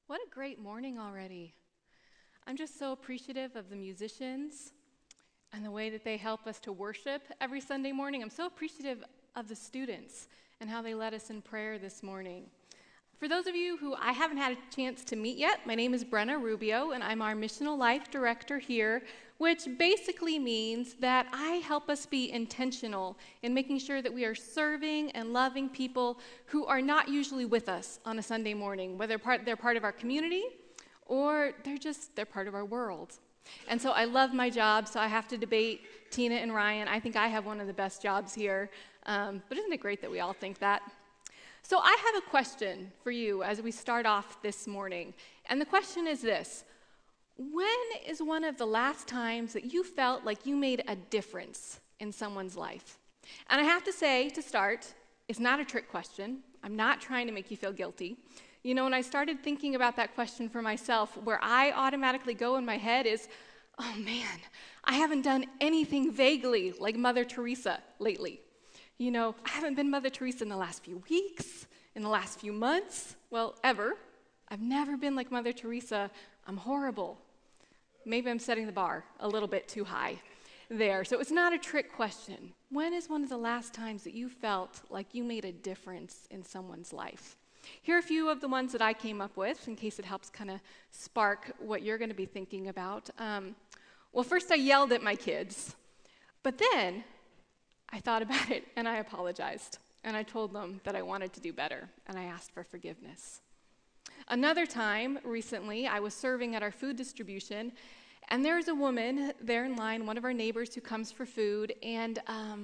What a great morning already. I'm just so appreciative of the musicians and the way that they help us to worship every Sunday morning. I'm so appreciative of the students and how they led us in prayer this morning. For those of you who I haven't had a chance to meet yet, my name is Brenna Rubio, and I'm our Missional Life Director here, which basically means that I help us be intentional in making sure that we are serving and loving people who are not usually with us on a Sunday morning, whether they're part of our community or they're part of our world. And so I love my job, so I have to debate Tina and Ryan. I think I have one of the best jobs here, but isn't it great that we all think that? So I have a question for you as we start off this morning, and the question is this: when is one of the last times that you felt like you made a difference in someone's life? And I have to say, to start, it's not a trick question. I'm not trying to make you feel guilty. You know, when I started thinking about that question for myself, where I automatically go in my head is, oh man, I haven't done anything vaguely like Mother Teresa lately. You know, I haven't been Mother Teresa in the last few weeks, in the last few months, well, ever. I've never been like Mother Teresa. I'm horrible. Maybe I'm setting the bar a little bit too high there. So it's not a trick question. When is one of the last times that you felt like you made a difference in someone's life? Here are a few of the ones that I came up with, in case it helps kind of spark what you're going to be thinking about. Well, first I yelled at my kids, but then I thought about it and I apologized. And I told them that I wanted to do better, and I asked for forgiveness. Another time, recently, I was serving at our food distribution, and there's a woman there in line, one of our neighbors who comes for food, and,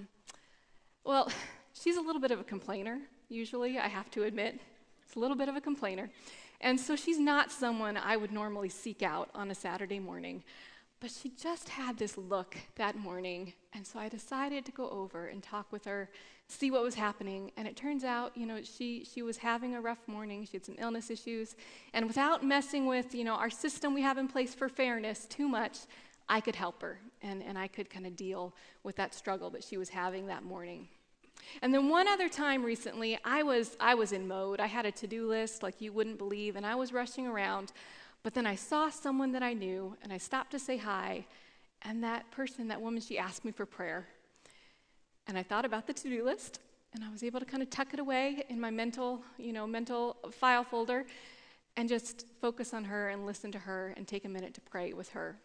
well, she's a little bit of a complainer, usually, I have to admit. It's a little bit of a complainer. And so she's not someone I would normally seek out on a Saturday morning. But she just had this look that morning, and so I decided to go over and talk with her, see what was happening. And it turns out, you know, she was having a rough morning. She had some illness issues. And without messing with, you know, our system we have in place for fairness too much, I could help her, and I could kind of deal with that struggle that she was having that morning. And then one other time recently, I was in mode. I had a to-do list like you wouldn't believe, and I was rushing around. But then I saw someone that I knew, and I stopped to say hi, and that person, that woman, she asked me for prayer. And I thought about the to-do list, and I was able to kind of tuck it away in my mental file folder and just focus on her and listen to her and take a minute to pray with her.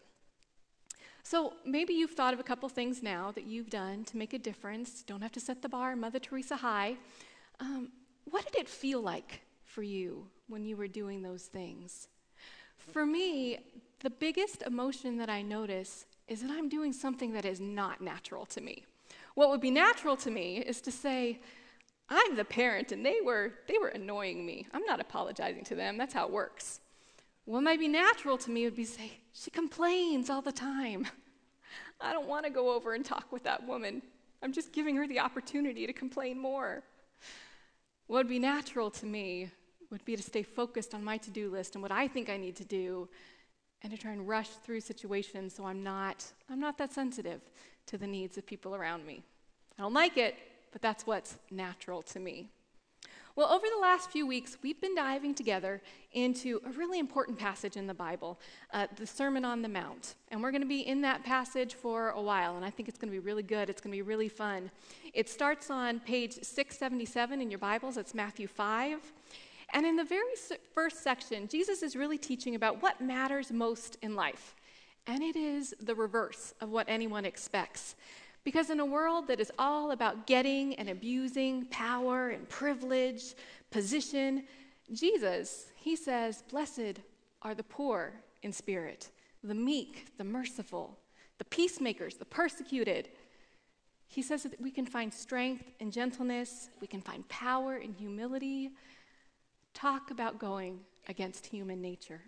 So maybe you've thought of a couple things now that you've done to make a difference. Don't have to set the bar Mother Teresa high. What did it feel like for you when you were doing those things? For me, the biggest emotion that I notice is that I'm doing something that is not natural to me. What would be natural to me is to say, I'm the parent and they were annoying me. I'm not apologizing to them. That's how it works. What might be natural to me would be say, she complains all the time. I don't want to go over and talk with that woman. I'm just giving her the opportunity to complain more. What would be natural to me would be to stay focused on my to-do list and what I think I need to do, and to try and rush through situations so I'm not that sensitive to the needs of people around me. I don't like it, but that's what's natural to me. Well, over the last few weeks, we've been diving together into a really important passage in the Bible, the Sermon on the Mount. And we're going to be in that passage for a while, and I think it's going to be really good. It's going to be really fun. It starts on page 677 in your Bibles. It's Matthew 5. And in the very first section, Jesus is really teaching about what matters most in life. And it is the reverse of what anyone expects. Because in a world that is all about getting and abusing power and privilege, position, Jesus, he says, blessed are the poor in spirit, the meek, the merciful, the peacemakers, the persecuted. He says that we can find strength in gentleness, we can find power in humility. Talk about going against human nature.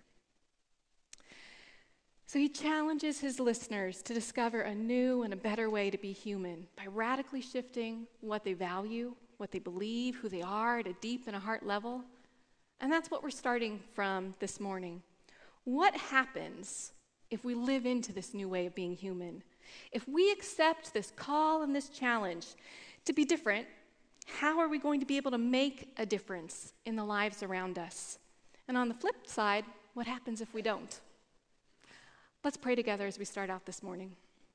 So he challenges his listeners to discover a new and a better way to be human by radically shifting what they value, what they believe, who they are at a deep and a heart level. And that's what we're starting from this morning. What happens if we live into this new way of being human? If we accept this call and this challenge to be different, how are we going to be able to make a difference in the lives around us? And on the flip side, what happens if we don't? Let's pray together as we start out this morning.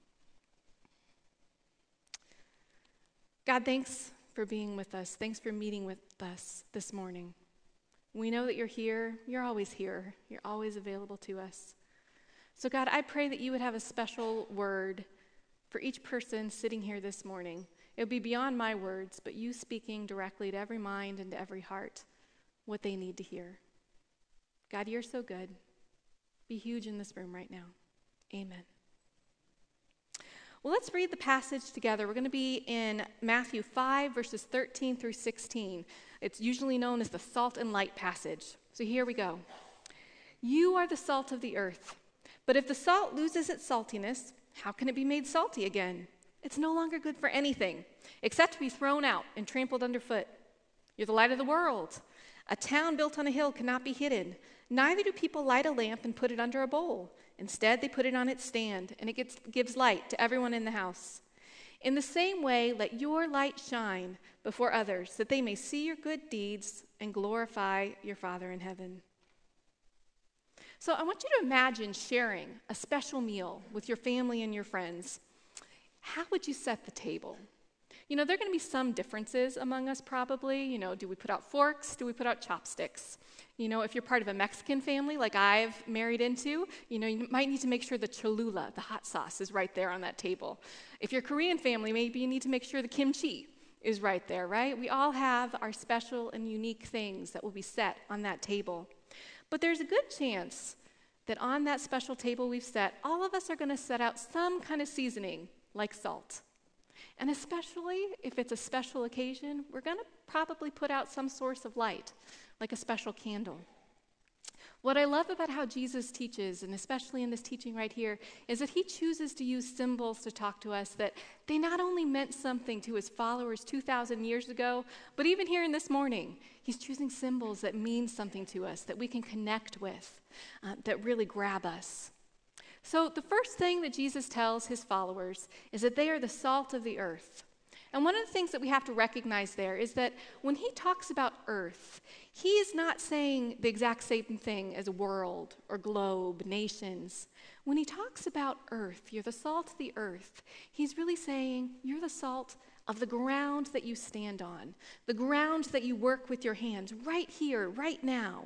God, thanks for being with us. Thanks for meeting with us this morning. We know that you're here. You're always here. You're always available to us. So God, I pray that you would have a special word for each person sitting here this morning. It would be beyond my words, but you speaking directly to every mind and to every heart what they need to hear. God, you're so good. Be huge in this room right now. Amen. Well, let's read the passage together. We're going to be in Matthew 5, verses 13 through 16. It's usually known as the salt and light passage. So here we go. You are the salt of the earth. But if the salt loses its saltiness, how can it be made salty again? It's no longer good for anything, except to be thrown out and trampled underfoot. You're the light of the world. A town built on a hill cannot be hidden. Neither do people light a lamp and put it under a bowl. Instead, they put it on its stand, and it gives light to everyone in the house. In the same way, let your light shine before others, that they may see your good deeds and glorify your Father in heaven. So I want you to imagine sharing a special meal with your family and your friends. How would you set the table? There are going to be some differences among us probably. Do we put out forks? Do we put out chopsticks? If you're part of a Mexican family like I've married into, you might need to make sure the Cholula, the hot sauce, is right there on that table. If you're a Korean family, maybe you need to make sure the kimchi is right there, right? We all have our special and unique things that will be set on that table. But there's a good chance that on that special table we've set, all of us are going to set out some kind of seasoning like salt. And especially if it's a special occasion, we're going to probably put out some source of light, like a special candle. What I love about how Jesus teaches, and especially in this teaching right here, is that he chooses to use symbols to talk to us that they not only meant something to his followers 2,000 years ago, but even here in this morning, he's choosing symbols that mean something to us, that we can connect with, that really grab us. So the first thing that Jesus tells his followers is that they are the salt of the earth. And one of the things that we have to recognize there is that when he talks about earth, he is not saying the exact same thing as world or globe, nations. When he talks about earth, you're the salt of the earth, he's really saying you're the salt of the ground that you stand on, the ground that you work with your hands right here, right now.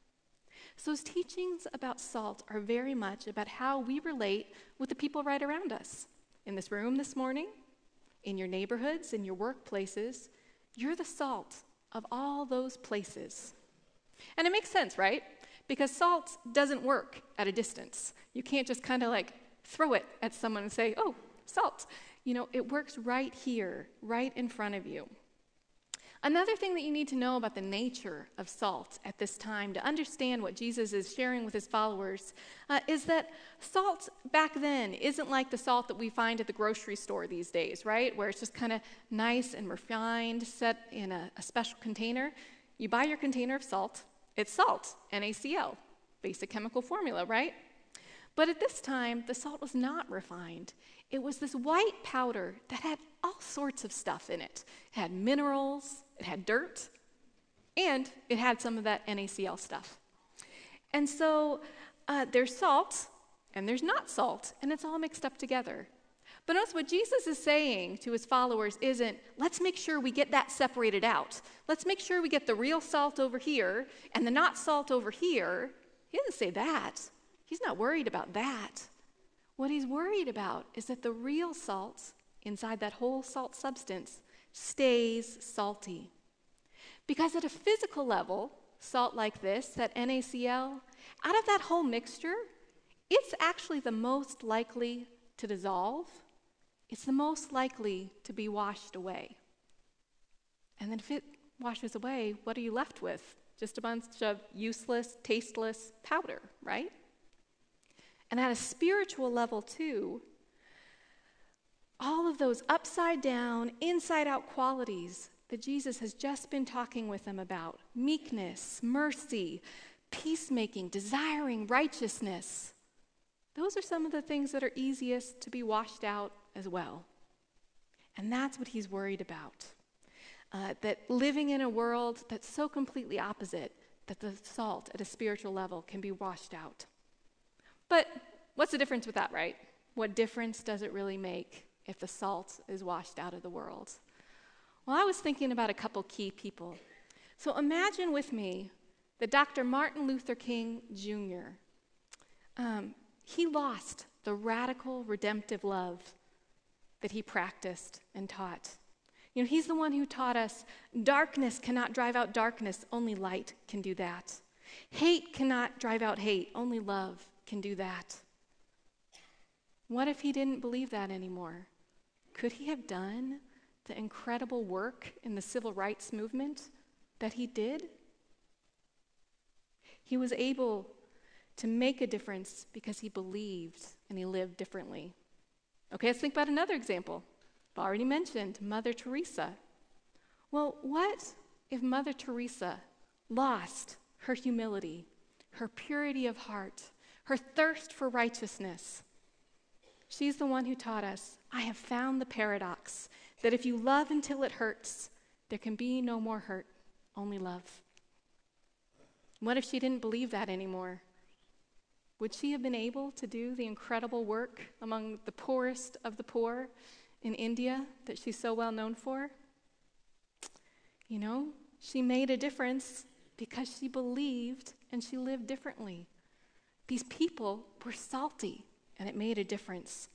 So his teachings about salt are very much about how we relate with the people right around us. In this room this morning, in your neighborhoods, in your workplaces, you're the salt of all those places. And it makes sense, right? Because salt doesn't work at a distance. You can't just kind of like throw it at someone and say, oh, salt. It works right here, right in front of you. Another thing that you need to know about the nature of salt at this time to understand what Jesus is sharing with his followers is that salt back then isn't like the salt that we find at the grocery store these days, right? Where it's just kind of nice and refined, set in a special container. You buy your container of salt, it's salt, NaCl, basic chemical formula, right? But at this time, the salt was not refined. It was this white powder that had all sorts of stuff in it. It had minerals, it had dirt, and it had some of that NaCl stuff. And so there's salt, and there's not salt, and it's all mixed up together. But notice what Jesus is saying to his followers isn't, let's make sure we get that separated out. Let's make sure we get the real salt over here and the not salt over here. He doesn't say that. He's not worried about that. What he's worried about is that the real salt inside that whole salt substance stays salty. Because at a physical level, salt like this, that NaCl, out of that whole mixture, it's actually the most likely to dissolve. It's the most likely to be washed away. And then if it washes away, what are you left with? Just a bunch of useless, tasteless powder, right? And at a spiritual level too, all of those upside down, inside out qualities that Jesus has just been talking with them about, meekness, mercy, peacemaking, desiring righteousness, those are some of the things that are easiest to be washed out as well. And that's what he's worried about. That living in a world that's so completely opposite that the salt at a spiritual level can be washed out. But what's the difference with that, right? What difference does it really make if the salt is washed out of the world? Well, I was thinking about a couple key people. So imagine with me that Dr. Martin Luther King Jr., he lost the radical redemptive love that he practiced and taught. He's the one who taught us darkness cannot drive out darkness, only light can do that. Hate cannot drive out hate, only love can do that. What if he didn't believe that anymore? Could he have done the incredible work in the civil rights movement that he did? He was able to make a difference because he believed and he lived differently. Okay, let's think about another example. I've already mentioned Mother Teresa. Well, what if Mother Teresa lost her humility, her purity of heart, her thirst for righteousness? She's the one who taught us, I have found the paradox that if you love until it hurts, there can be no more hurt, only love. What if she didn't believe that anymore? Would she have been able to do the incredible work among the poorest of the poor in India that she's so well known for? She made a difference because she believed and she lived differently. These people were salty, and it made a difference.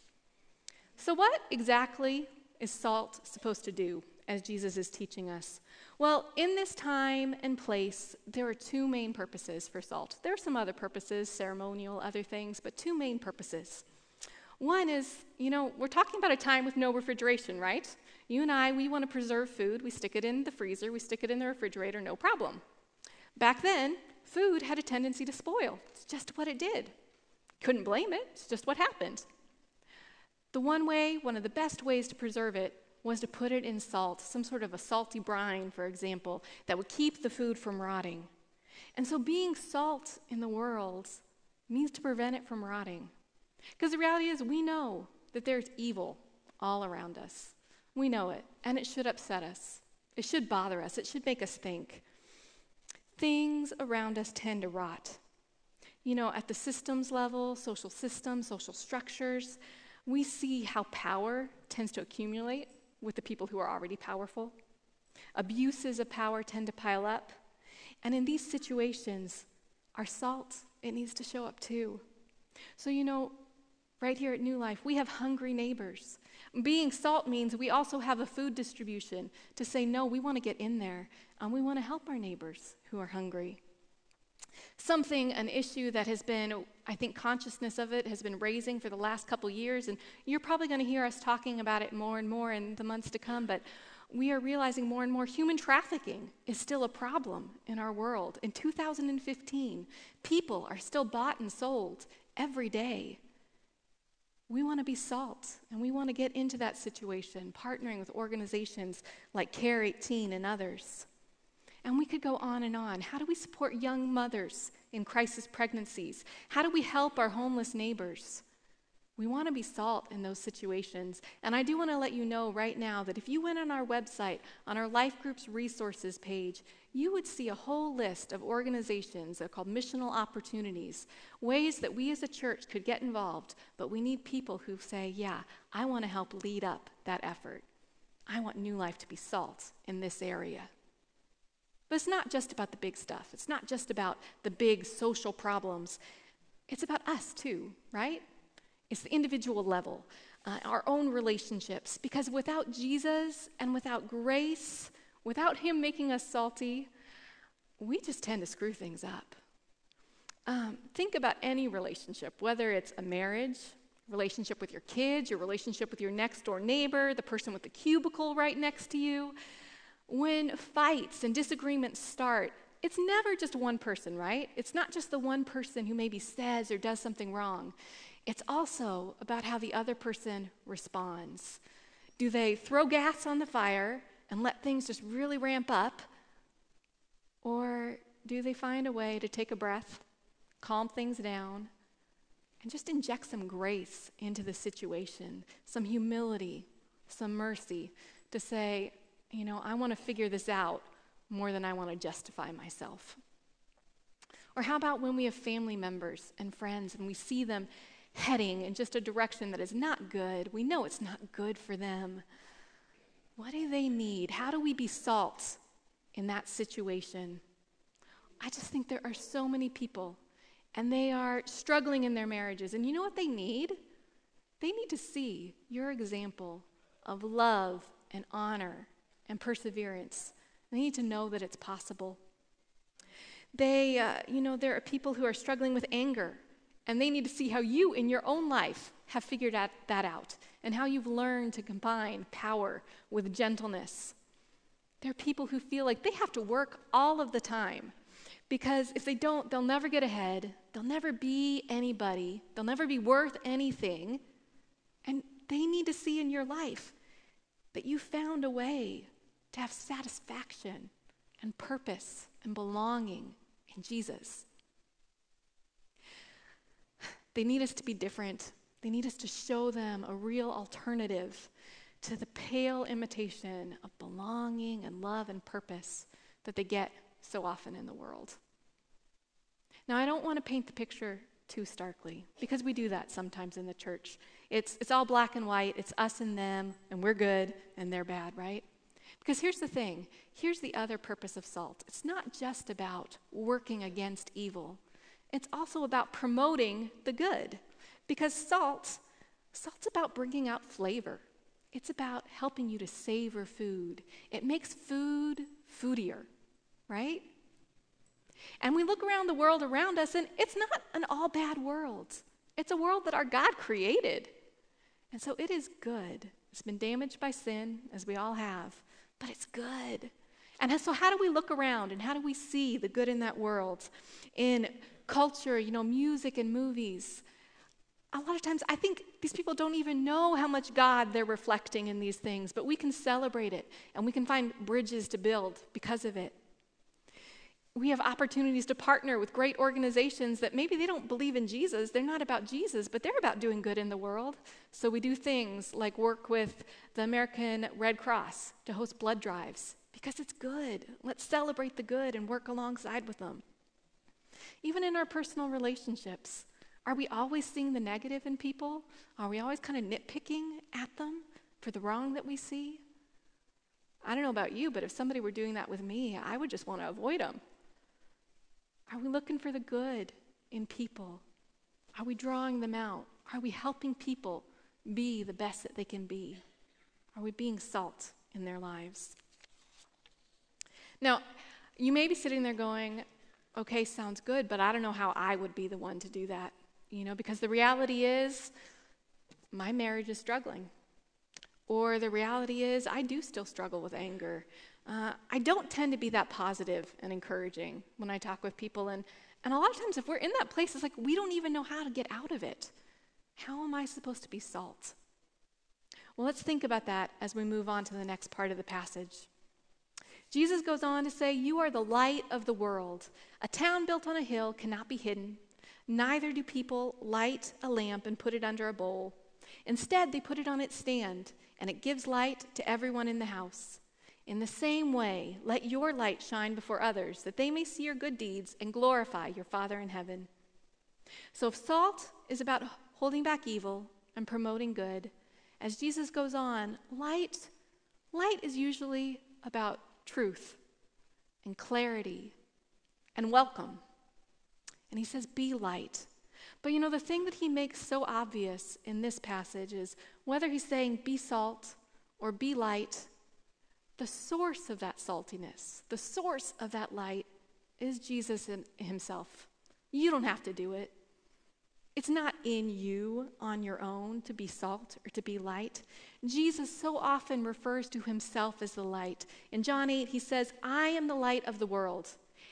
So what exactly is salt supposed to do, as Jesus is teaching us? Well, in this time and place, there are two main purposes for salt. There are some other purposes, ceremonial, other things, but two main purposes. One is, we're talking about a time with no refrigeration, right? You and I, we want to preserve food. We stick it in the freezer, we stick it in the refrigerator, no problem. Back then, food had a tendency to spoil. It's just what it did. Couldn't blame it, it's just what happened. One of the best ways to preserve it was to put it in salt, some sort of a salty brine, for example, that would keep the food from rotting. And so being salt in the world means to prevent it from rotting. Because the reality is we know that there's evil all around us. We know it, and it should upset us. It should bother us. It should make us think. Things around us tend to rot. At the systems level, social systems, social structures, we see how power tends to accumulate with the people who are already powerful. Abuses of power tend to pile up. And in these situations, our salt, it needs to show up too. So, right here at New Life, we have hungry neighbors. Being salt means we also have a food distribution to say, no, we want to get in there, and we want to help our neighbors who are hungry. An issue that has been, I think consciousness of it has been raising for the last couple years, and you're probably going to hear us talking about it more and more in the months to come, but we are realizing more and more human trafficking is still a problem in our world. In 2015, people are still bought and sold every day. We want to be salt, and we want to get into that situation, partnering with organizations like Care 18 and others. And we could go on and on. How do we support young mothers in crisis pregnancies? How do we help our homeless neighbors? We want to be salt in those situations. And I do want to let you know right now that if you went on our website, on our Life Groups resources page, you would see a whole list of organizations that are called missional opportunities, ways that we as a church could get involved, but we need people who say, yeah, I want to help lead up that effort. I want New Life to be salt in this area. But it's not just about the big stuff. It's not just about the big social problems. It's about us too, right? It's the individual level, our own relationships. Because without Jesus and without grace, without him making us salty, we just tend to screw things up. Think about any relationship, whether it's a marriage, relationship with your kids, your relationship with your next door neighbor, the person with the cubicle right next to you. When fights and disagreements start, it's never just one person, right? It's not just the one person who maybe says or does something wrong. It's also about how the other person responds. Do they throw gas on the fire and let things just really ramp up? Or do they find a way to take a breath, calm things down, and just inject some grace into the situation, some humility, some mercy to say, I want to figure this out more than I want to justify myself. Or how about when we have family members and friends and we see them heading in just a direction that is not good? We know it's not good for them. What do they need? How do we be salt in that situation? I just think there are so many people, and they are struggling in their marriages. And you know what they need? They need to see your example of love and honor and perseverance. They need to know that it's possible. There are people who are struggling with anger, and they need to see how you in your own life have figured that out, and how you've learned to combine power with gentleness. There are people who feel like they have to work all of the time, because if they don't, they'll never get ahead, they'll never be anybody, they'll never be worth anything, and they need to see in your life that you found a way to have satisfaction and purpose and belonging in Jesus. They need us to be different. They need us to show them a real alternative to the pale imitation of belonging and love and purpose that they get so often in the world. Now, I don't want to paint the picture too starkly, because we do that sometimes in the church. It's all black and white. It's us and them, and we're good, and they're bad, right? Because here's the thing. Here's the other purpose of salt. It's not just about working against evil. It's also about promoting the good. Because salt's about bringing out flavor. It's about helping you to savor food. It makes food foodier, right? And we look around the world around us, and it's not an all bad world. It's a world that our God created. And so it is good. It's been damaged by sin, as we all have, but it's good. And so how do we look around, and how do we see the good in that world? In culture, music and movies. A lot of times, I think these people don't even know how much God they're reflecting in these things, but we can celebrate it, and we can find bridges to build because of it. We have opportunities to partner with great organizations that maybe they don't believe in Jesus. They're not about Jesus, but they're about doing good in the world. So we do things like work with the American Red Cross to host blood drives, because it's good. Let's celebrate the good and work alongside with them. Even in our personal relationships, are we always seeing the negative in people? Are we always kind of nitpicking at them for the wrong that we see? I don't know about you, but if somebody were doing that with me, I would just want to avoid them. Are we looking for the good in people? Are we drawing them out? Are we helping people be the best that they can be? Are we being salt in their lives? Now, you may be sitting there going, okay, sounds good, but I don't know how I would be the one to do that, because the reality is my marriage is struggling. Or the reality is I do still struggle with anger. I don't tend to be that positive and encouraging when I talk with people. And a lot of times if we're in that place, it's like we don't even know how to get out of it. How am I supposed to be salt? Well, let's think about that as we move on to the next part of the passage. Jesus goes on to say, "You are the light of the world. A town built on a hill cannot be hidden. Neither do people light a lamp and put it under a bowl. Instead, they put it on its stand, and it gives light to everyone in the house. In the same way, let your light shine before others, that they may see your good deeds and glorify your Father in heaven." So if salt is about holding back evil and promoting good, as Jesus goes on, light is usually about truth and clarity and welcome. And he says, be light. But the thing that he makes so obvious in this passage is whether he's saying be salt or be light, the source of that saltiness, the source of that light is Jesus himself. You don't have to do it. It's not in you on your own to be salt or to be light. Jesus so often refers to himself as the light. In John 8, he says, "I am the light of the world,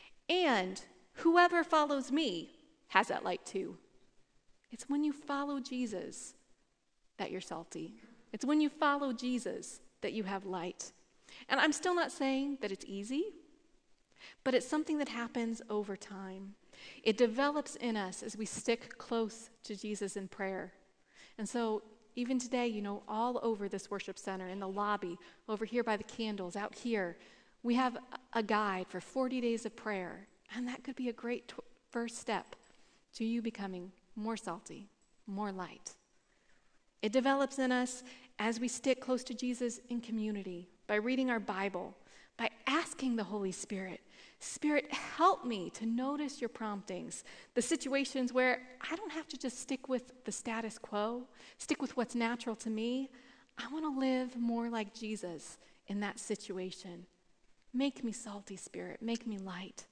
and whoever follows me has that light too." It's when you follow Jesus that you're salty. It's when you follow Jesus that you have light. And I'm still not saying that it's easy, but it's something that happens over time. It develops in us as we stick close to Jesus in prayer. And so even today, all over this worship center, in the lobby, over here by the candles, out here, we have a guide for 40 days of prayer. And that could be a great first step to you becoming more salty, more light. It develops in us as we stick close to Jesus in community, by reading our Bible, by asking the Holy Spirit, Spirit, help me to notice your promptings, the situations where I don't have to just stick with the status quo, stick with what's natural to me. I want to live more like Jesus in that situation. Make me salty, Spirit. Make me light.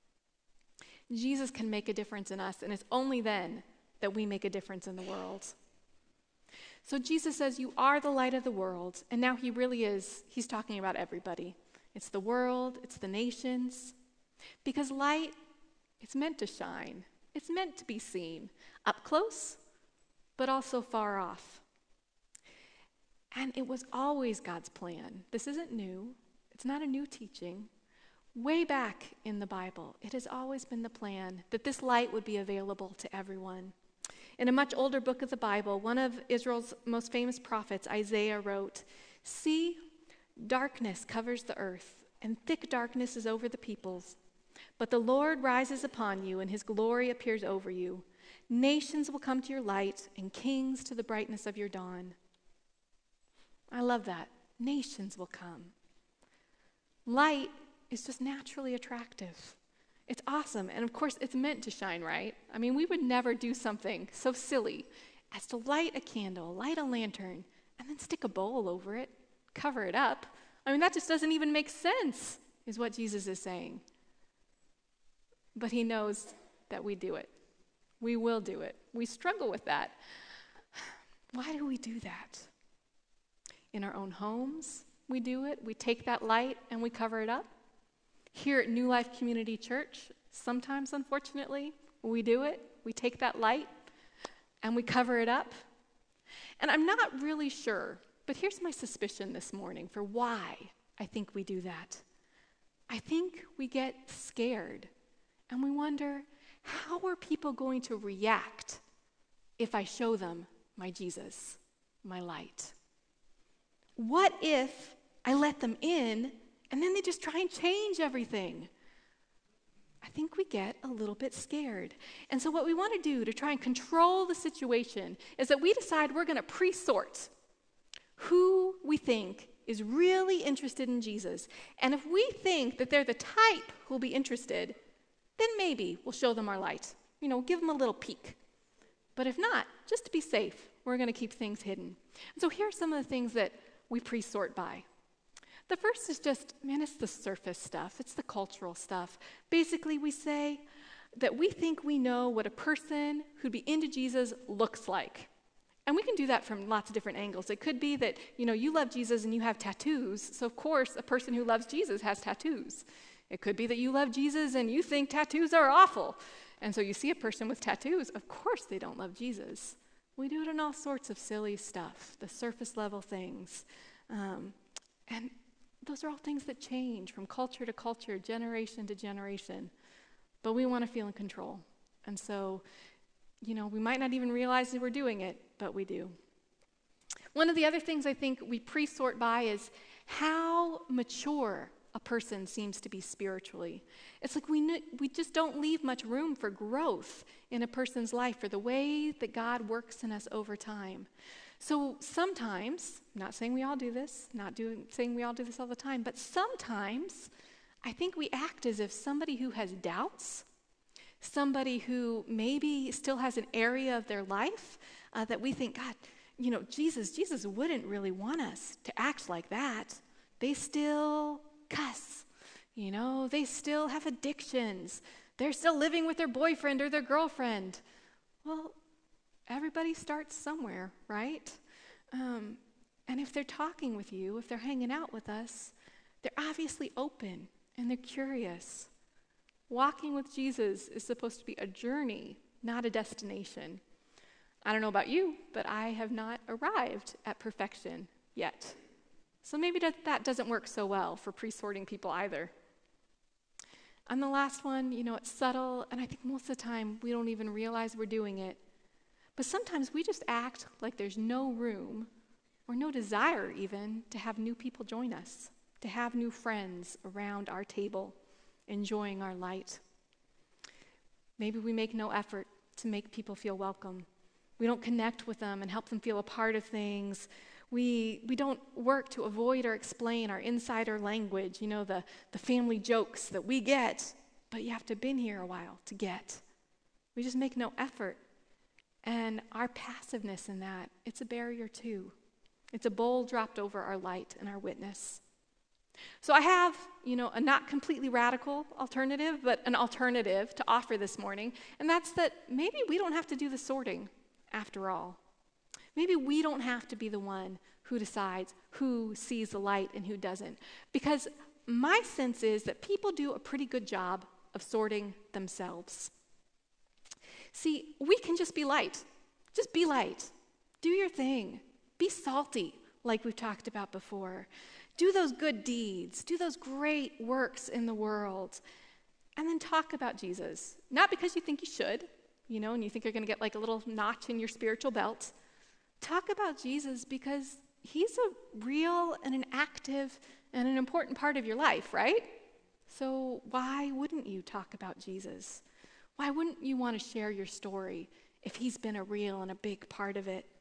Jesus can make a difference in us, and it's only then that we make a difference in the world. So Jesus says, you are the light of the world, and now he really is, he's talking about everybody. It's the world, it's the nations, because light, it's meant to shine. It's meant to be seen, up close, but also far off. And it was always God's plan. This isn't new. It's not a new teaching. Way back in the Bible, it has always been the plan that this light would be available to everyone. In a much older book of the Bible, one of Israel's most famous prophets, Isaiah, wrote, "See, darkness covers the earth, and thick darkness is over the peoples. But the Lord rises upon you, and his glory appears over you. Nations will come to your light, and kings to the brightness of your dawn." I love that. Nations will come. Light is just naturally attractive. It's awesome. And of course, it's meant to shine, right? I mean, we would never do something so silly as to light a candle, light a lantern, and then stick a bowl over it, cover it up. I mean, that just doesn't even make sense, is what Jesus is saying. But he knows that we do it. We will do it. We struggle with that. Why do we do that? In our own homes, we do it. We take that light and we cover it up. Here at New Life Community Church, sometimes, unfortunately, we do it. We take that light and we cover it up. And I'm not really sure, but here's my suspicion this morning for why I think we do that. I think we get scared and we wonder, how are people going to react if I show them my Jesus, my light? What if I let them in and then they just try and change everything? I think we get a little bit scared. And so what we want to do to try and control the situation is that we decide we're going to pre-sort who we think is really interested in Jesus. And if we think that they're the type who'll be interested, then maybe we'll show them our light. Give them a little peek. But if not, just to be safe, we're going to keep things hidden. And so here are some of the things that we pre-sort by. The first is just, it's the surface stuff. It's the cultural stuff. Basically, we say that we think we know what a person who'd be into Jesus looks like. And we can do that from lots of different angles. It could be that, you love Jesus and you have tattoos. So, of course, a person who loves Jesus has tattoos. It could be that you love Jesus and you think tattoos are awful. And so you see a person with tattoos, of course they don't love Jesus. We do it in all sorts of silly stuff, the surface level things. And those are all things that change from culture to culture, generation to generation. But we want to feel in control. And so, we might not even realize that we're doing it, but we do. One of the other things I think we pre-sort by is how mature a person seems to be spiritually. It's like we just don't leave much room for growth in a person's life for the way that God works in us over time. So sometimes, not saying we all do this, saying we all do this all the time, but sometimes I think we act as if somebody who has doubts, somebody who maybe still has an area of their life that we think, God, Jesus wouldn't really want us to act like that. They still cuss, they still have addictions. They're still living with their boyfriend or their girlfriend. Well, everybody starts somewhere, right? And if they're talking with you, if they're hanging out with us, they're obviously open and they're curious. Walking with Jesus is supposed to be a journey, not a destination. I don't know about you, but I have not arrived at perfection yet. So maybe that doesn't work so well for pre-sorting people either. And the last one, it's subtle, and I think most of the time we don't even realize we're doing it. But sometimes we just act like there's no room or no desire even to have new people join us, to have new friends around our table enjoying our light. Maybe we make no effort to make people feel welcome. We don't connect with them and help them feel a part of things. We don't work to avoid or explain our insider language, the family jokes that we get, but you have to have been here a while to get. We just make no effort. And our passiveness in that, it's a barrier too. It's a bowl dropped over our light and our witness. So I have, a not completely radical alternative, but an alternative to offer this morning, and that's that maybe we don't have to do the sorting after all. Maybe we don't have to be the one who decides who sees the light and who doesn't, because my sense is that people do a pretty good job of sorting themselves. See, we can just be light. Just be light. Do your thing. Be salty, like we've talked about before. Do those good deeds. Do those great works in the world. And then talk about Jesus. Not because you think you should, and you think you're going to get like a little notch in your spiritual belt. Talk about Jesus because he's a real and an active and an important part of your life, right? So why wouldn't you talk about Jesus? Why wouldn't you want to share your story if he's been a real and a big part of it?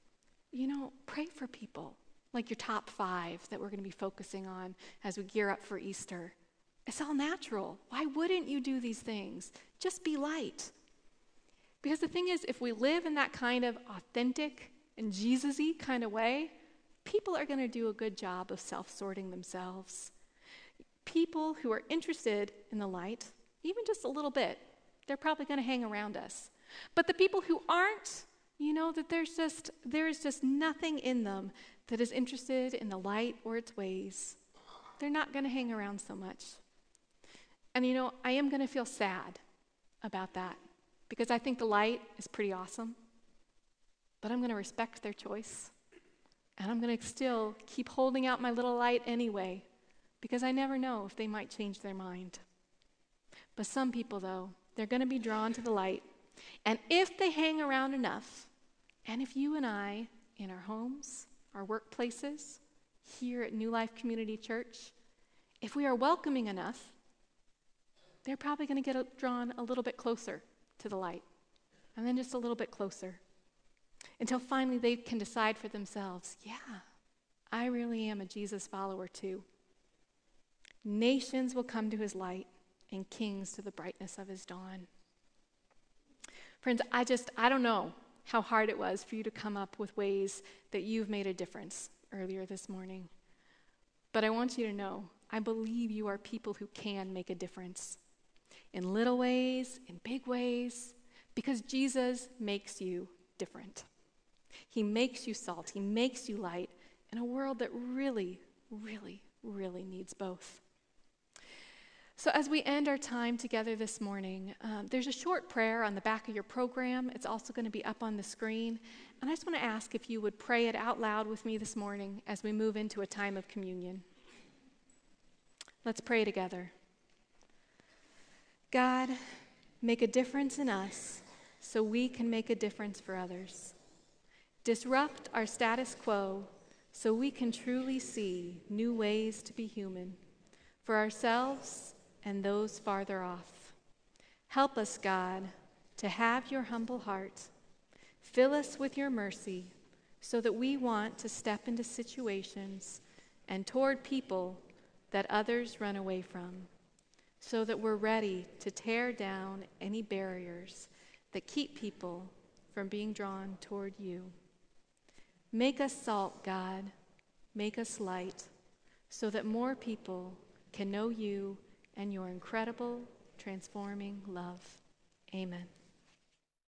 Pray for people, like your top 5 that we're going to be focusing on as we gear up for Easter. It's all natural. Why wouldn't you do these things? Just be light. Because the thing is, if we live in that kind of authentic and Jesus-y kind of way, people are going to do a good job of self-sorting themselves. People who are interested in the light, even just a little bit, they're probably going to hang around us. But the people who aren't, that there's just nothing in them that is interested in the light or its ways. They're not going to hang around so much. And I am going to feel sad about that because I think the light is pretty awesome. But I'm going to respect their choice. And I'm going to still keep holding out my little light anyway because I never know if they might change their mind. But some people, though, they're going to be drawn to the light. And if they hang around enough, and if you and I, in our homes, our workplaces, here at New Life Community Church, if we are welcoming enough, they're probably going to get drawn a little bit closer to the light, and then just a little bit closer, until finally they can decide for themselves, yeah, I really am a Jesus follower too. Nations will come to his light, and kings to the brightness of his dawn. Friends, I don't know how hard it was for you to come up with ways that you've made a difference earlier this morning. But I want you to know, I believe you are people who can make a difference. In little ways, in big ways, because Jesus makes you different. He makes you salt, he makes you light in a world that really, really, really needs both. So as we end our time together this morning, there's a short prayer on the back of your program. It's also going to be up on the screen. And I just want to ask if you would pray it out loud with me this morning as we move into a time of communion. Let's pray together. God, make a difference in us so we can make a difference for others. Disrupt our status quo so we can truly see new ways to be human for ourselves and those farther off. Help us, God, to have your humble heart. Fill us with your mercy so that we want to step into situations and toward people that others run away from, so that we're ready to tear down any barriers that keep people from being drawn toward you. Make us salt, God. Make us light, so that more people can know you and your incredible, transforming love. Amen.